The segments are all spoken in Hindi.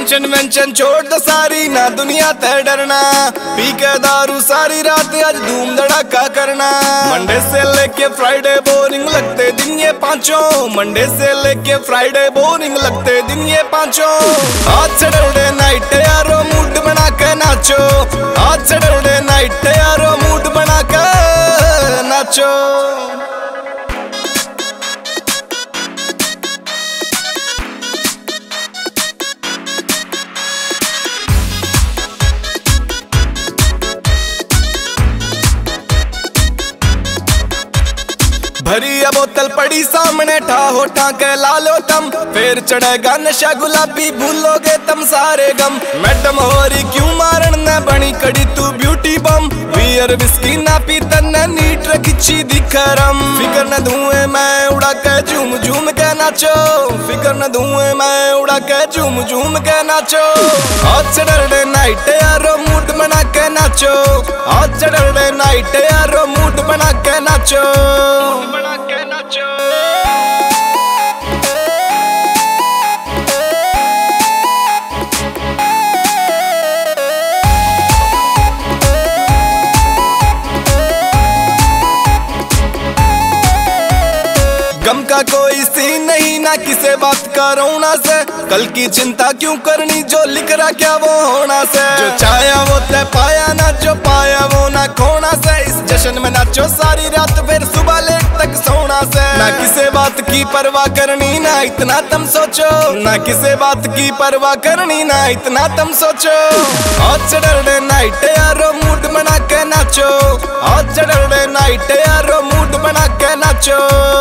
टेंशन वेंशन छोड़ दो सारी, ना दुनिया ते डरना। पी के दारू सारी रात आज धूम धड़ाका करना। मंडे से लेके फ्राइडे बोरिंग लगते दिन ये पांचों। मंडे से लेके फ्राइडे बोरिंग लगते दिन ये पांचों। आज सैटरडे नाइट यारो मूड बना के नाचो। आज सैटरडे नाइट यारो मूड बना के नाचो। भरी बोतल पड़ी सामने ठाहो ठाके लालो तम। फिर चढ़ेगा नशा गुलाबी भूलोगे तम सारे गम। मैडम हो रही क्यों मारन ने बनी कड़ी तू ब्यूटी बम। बियर विस्की ना पी तन्ने नीट रखी दिखरम। फिकर न धुएं मैं उड़ा के झूम झूम के नाचो। फिकर न धुएं मैं उड़ा के झूम झूम के नाचो। आज सैटरडे नाइट यारो मूड बना के नाचो। आज सैटरडे नाइट यारो मूड बना के नाचो। बना के नाचो। गम का कोई सीन नहीं ना किसे बात का रोना से। कल की चिंता क्यों करनी जो लिख रहा क्या वो होना से। जो चाया वो तय पाया ना, जो पाया वो ना खोना से। इस जश्न में नाचो सारी रात फिर सुबह लेट तक सोना से। ना किसे बात की परवाह करनी ना इतना तुम सोचो। ना किसे बात की परवाह करनी ना इतना तुम सोचो। आज सैटरडे नाइट यारो मूड बना के नाचो। आज सैटरडे नाइट यारो मूड बना के नाचो।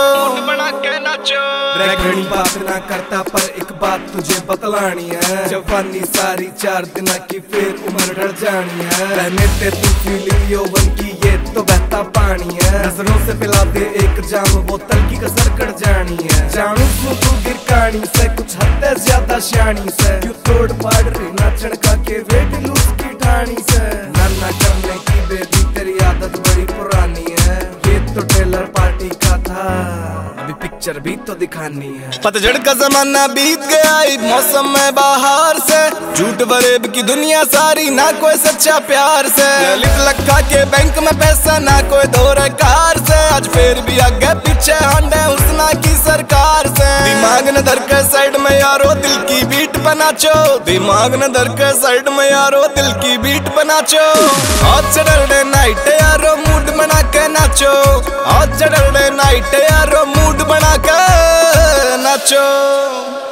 घड़ी बात ना करता पर एक बात तुझे बतलानी है। जवानी सारी 4 दिन की फिर उम्र डर जानी है। रहने ते तू फीलिंग यौवन की ये तो बहता पानी है। नजरों से पिला दे एक जाम बोतल की कसर कट जानी है। जानू तू गिरकानी से कुछ हद से ज्यादा शानी से। क्यों तोड़ पाड़ रही नाचन का के वेट लूज की ठानी से। ना करने की बेबी तेरी आदत बड़ी पुरानी है। ये तो टेलर पार्टी का था, अभी पिक्चर भी तो दिखानी है। पतझड़ का जमाना बीत गया मौसम में बाहर से। झूठ फरेब की दुनिया सारी ना कोई सच्चा प्यार से। लिख लखा के बैंक में पैसा ना कोई दौरे कार से। आज फिर भी आगे पीछे हंडे हुस्ना की सरकार से। दिमाग न धर के साइड में यारो दिल की बीट बनाचो। दिमाग न धर के साइड में यारो दिल की बीट बनाचो। आज सैटरडे नाइट यारो मूड बना के नाचो। आज सैटरडे नाइट यारो मूड बना के नाचो।